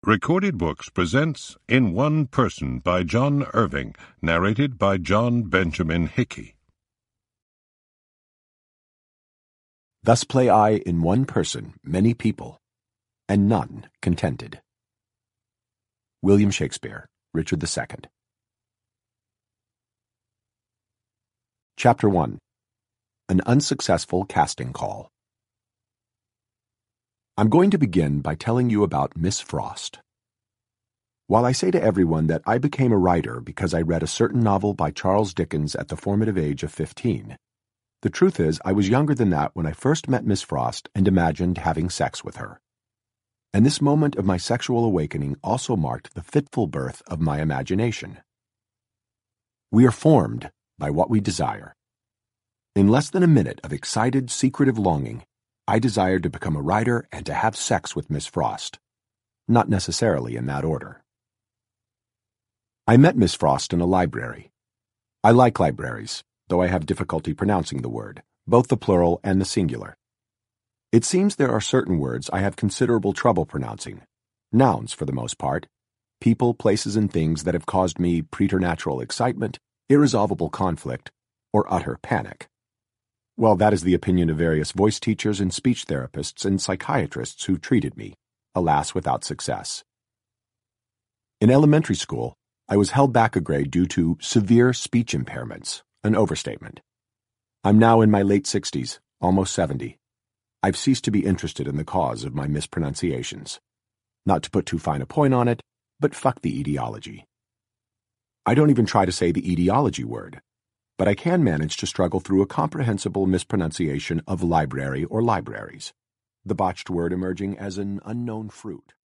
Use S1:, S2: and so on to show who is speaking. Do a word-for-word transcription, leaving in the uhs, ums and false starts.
S1: Recorded Books presents In One Person by John Irving, narrated by John Benjamin Hickey.
S2: Thus play I in one person many people, and none contented. William Shakespeare, Richard the Second. Chapter one. An Unsuccessful Casting Call. I'm going to begin by telling you about Miss Frost. While I say to everyone that I became a writer because I read a certain novel by Charles Dickens at the formative age of fifteen, the truth is I was younger than that when I first met Miss Frost and imagined having sex with her. And this moment of my sexual awakening also marked the fitful birth of my imagination. We are formed by what we desire. In less than a minute of excited, secretive longing, I desired to become a writer and to have sex with Miss Frost. Not necessarily in that order. I met Miss Frost in a library. I like libraries, though I have difficulty pronouncing the word, both the plural and the singular. It seems there are certain words I have considerable trouble pronouncing. Nouns, for the most part. People, places, and things that have caused me preternatural excitement, irresolvable conflict, or utter panic. Well, that is the opinion of various voice teachers and speech therapists and psychiatrists who treated me, alas, without success. In elementary school, I was held back a grade due to severe speech impairments, an overstatement. I'm now in my late sixties, almost seventy. I've ceased to be interested in the cause of my mispronunciations. Not to put too fine a point on it, but fuck the etiology. I don't even try to say the etiology word, but I can manage to struggle through a comprehensible mispronunciation of library or libraries, the botched word emerging as an unknown fruit.